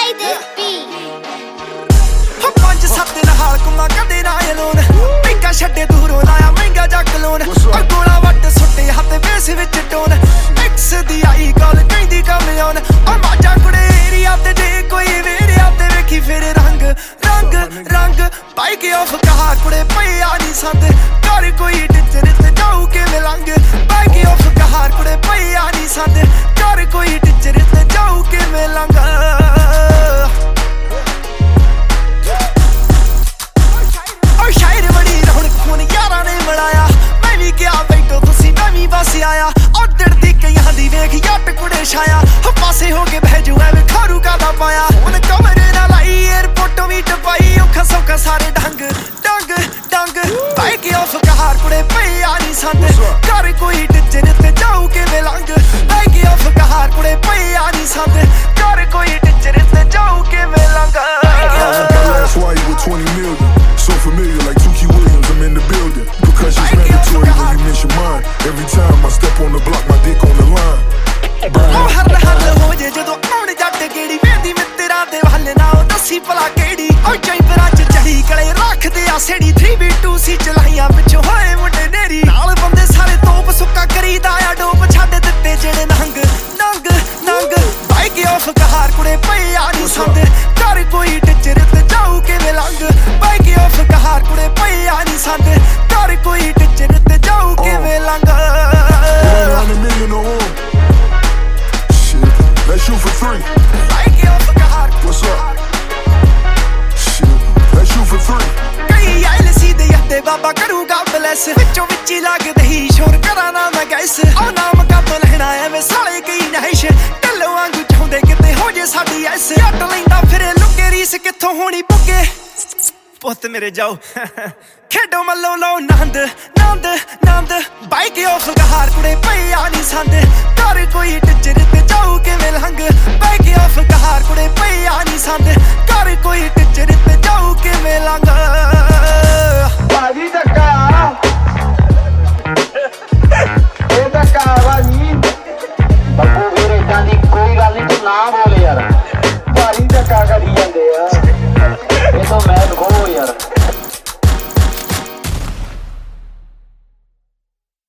play this beat. ਪੰਜ ਸੱਤ ਨਾਲ ਕੁਮਾ ਕਦੇ ਨਾ ਲੋਨ ਪਿੱਕਾ ਛੱਡੇ ਦੂਰੋਂ ਲਾਇਆ ਮਹਿੰਗਾ ਜੱਕ ਲੋਨ ਗੋਲਾ ਵੱਟ ਸੁੱਟੇ ਹੱਥ ਬੇਸ ਵਿੱਚ ਟੋਨ ਐਕਸ ਦੀ ਆਈ ਕਾਲ ਕਹਿੰਦੀ ਕੰਮ ਆਉਣ ਆ ਮਾਜਾ ਕੁੜੇ ਏਰੀਆ ਤੇ ਜੇ ਕੋਈ ਵੇੜਿਆ ਤੇ ਵੇਖੀ ਫਿਰ ਰੰਗ ਰੰਗ ਰੰਗ ਬਾਈਕ ਆਫ ਕਹਾ ਕੁੜੇ ਪਿਆ ਨਹੀਂ ਸੰਦ ਕਰ ਕੋਈ ਟਿੱਚਰ ਤੇ ਜਾਊ ਕਿਵੇਂ ਲੰਘ ਬਾਈਕ ਆਫ ਕਹਾ ਕੁੜੇ ਪਿਆ ਨਹੀਂ ਸੰਦ ਕਰ ਕੋਈ ਟਿੱਚਰ ਤੇ ਜਾਊ ਕਿਵੇਂ ਲੰਘ आया और दर्दी कईयां दी वेख जट कुड़े छाया पासे हो के बह जू एवें खारू कादा पाया उन कमरे ना लाई एयरपोर्टों भी टपाई औखा सौखा सारे डंग डंग डंग बाइक ऑफ कहार कुड़े पिया नहीं संद कर कोई टिचर ते जाऊ किवें लंघ बाइक ऑफ कहार कुड़े पिया नहीं संद कर कोई टिचर ते जाऊ किवें लंघ That's why you with 20 million. So familiar like Tukey Williams, I'm in the building. Percussion's mandatory when you mention mine. Every time I step on the block, my dick on the line. हर हर हो जे जदों आउण जट गेड़ी वेंदी मित्तरां दे वल ना ओ दसी भला केड़ी ओ चैंपरां च चढ़ी कले रखदे आ सेड़ी 3v2 सी चलाइयां पिछों होए मुंडे नेरी नाल बंदे सारे तोप सुक्का करीदा आ डोप छड्ड दित्ते जेड़े नंग नंग नंग बाइक ऑफ कहार कुड़े पिया नहीं संद कर कोई टिचर ते जाऊ किवें लंघ बाइक ऑफ कहार कुड़े पिया नहीं संद कर कोई टिचर ते जाऊ किवें लंघ 100 million or more. Shit, let's shoot for 3. Bike off कहार What's up? Shit, let's shoot for 3. कई आइल सीधे यत्ते बाबा करूगा ब्लेस विचों विच ही लगदे ही शोर करा ना मैं गैस ओ नाम का तो लहना एवें साले की नहिश ढिल्लो वांगू चाहुंदे किते हो जे साडी ऐस हट लैंदा फिरे लुके रीस कित्थों होनी पुगे पुत्त मेरे जाओ खेडो मल्लो लो नंद नंद नंद बाइक ऑफ कहार कुड़े पिया नहीं संद कर कोई टिचर ते जाऊ किवें लंघ बाइक